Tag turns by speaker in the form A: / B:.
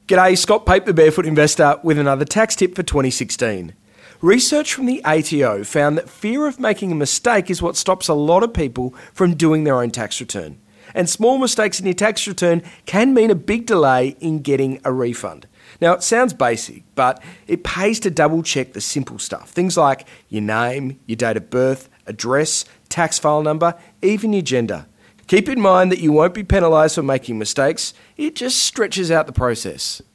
A: G'day, Scott Pape, the Barefoot Investor, with another tax tip for 2016. Research from the ATO found that fear of making a mistake is what stops a lot of people from doing their own tax return. And small mistakes in your tax return can mean a big delay in getting a refund. Now, it sounds basic, but it pays to double check the simple stuff. Things like your name, your date of birth, address, tax file number, even your gender. Keep in mind that you won't be penalised for making mistakes. It just stretches out the process.